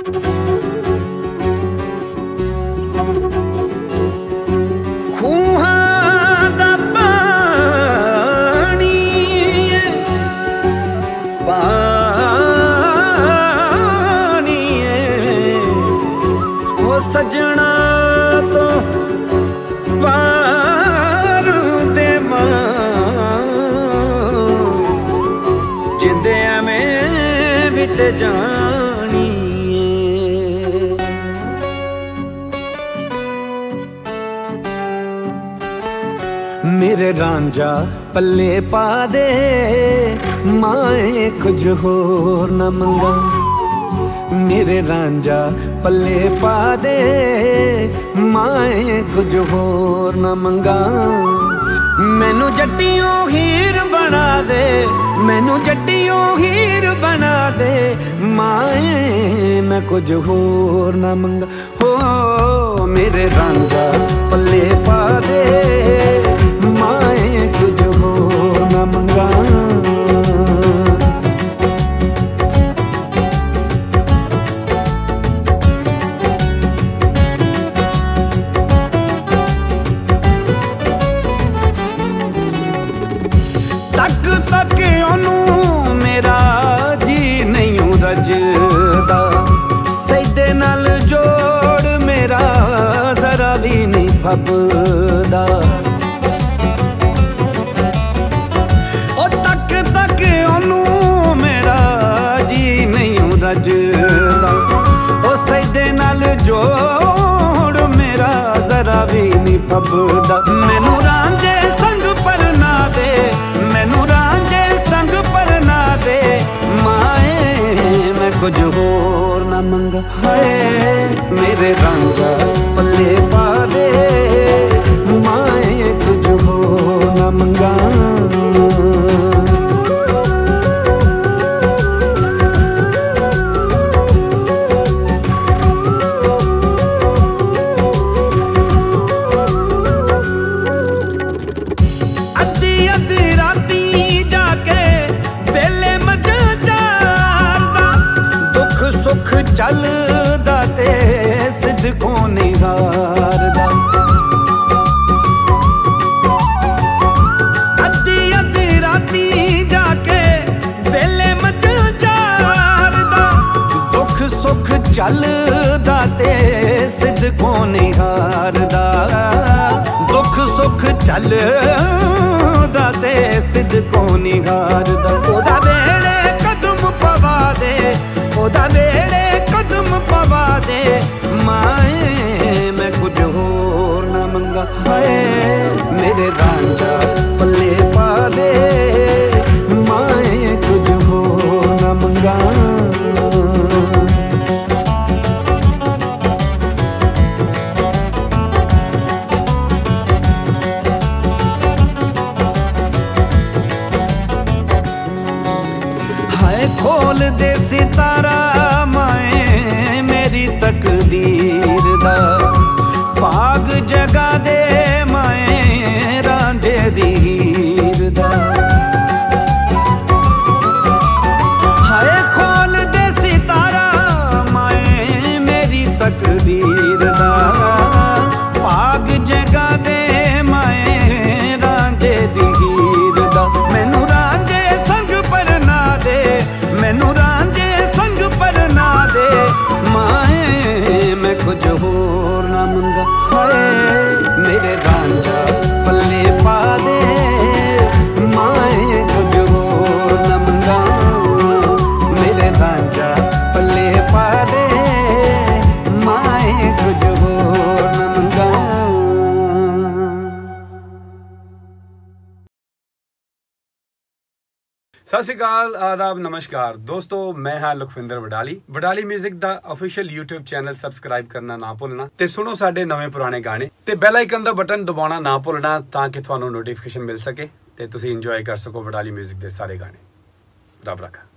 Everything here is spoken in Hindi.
सजना तो पार दे जिंदे में भी ते जानी मेरे रांझा पल्ले पा दे माए कुछ होर न मंगा मेरे रांझा पल्ले पा दे माए कुछ होर न मंगा मैनू जट्टियों हीर बना दे मैनू जट्टियों हीर बना दे माए मैं कुछ होर न मंगा हो मेरे रांझा पल्ले पा दे माए कुछ होर न मंगा तक ओनू मेरा जी नहीं रजदा सैदे नाल जोड़ मेरा जरा भी नहीं फबदा ओ तक ओनू मेरा जी नहीं रजदा ओ सैदे नाल जोड़ मेरा जरा भी नहीं फबदा मैनू रांझे संग पर ना दे मैनू रांझे संग पर ना दे माए मैं कुछ होर ना मंगा हाय मेरे रांझा पल्ले पा दे माए कुछ होर ना मंगा चलदा ते सिद्दकों नहीं हारदा अद्धी अद्धी राती जाके वेले मझां चारदा दुख सुख चलदा ते सिद्दकों नहीं हारदा दुख सुख चलदा ते सिद्दकों नहीं हारदा ओदा वेले कदम पवा दे ओदा वेले कदम पवा दे माए मैं कुछ होर ना मंगा हाय मेरे रांझा पल्ले पा दे माए कुछ होर ना मंगा हाय खोल दे सितारा तकदीर दा भाग जगा दे माए रांझे दी हीर दा हाय खोल दे सितारा माए मेरी तकदीर दा भाग जगा दे माए रांझे दी हीर दा मैनू रांझे संग पर ना दे मैनू रांझे संग पर ना दे माए मैं कुछ होर ना मंगा हाय मेरे रांझा पल्ले पा दे माए कुछ होर ना मंगा मेरे रांझा पल्ले पा दे माए कुछ होर ना मंगा सत श्री अकाल आदाब नमस्कार दोस्तों मैं हां लखविंदर वडाली म्यूजिक दा ऑफिशियल यूट्यूब चैनल सबसक्राइब करना ना भुलना ते सुनो साडे नवे पुराने गाने ते बेल आइकन दा बटन दबाना ना भुलना ताकि तुहानू नोटिफिकेशन मिल सके ते तुसी इंजॉय कर सको वडाली म्यूजिक दे सारे गाने रब रखा।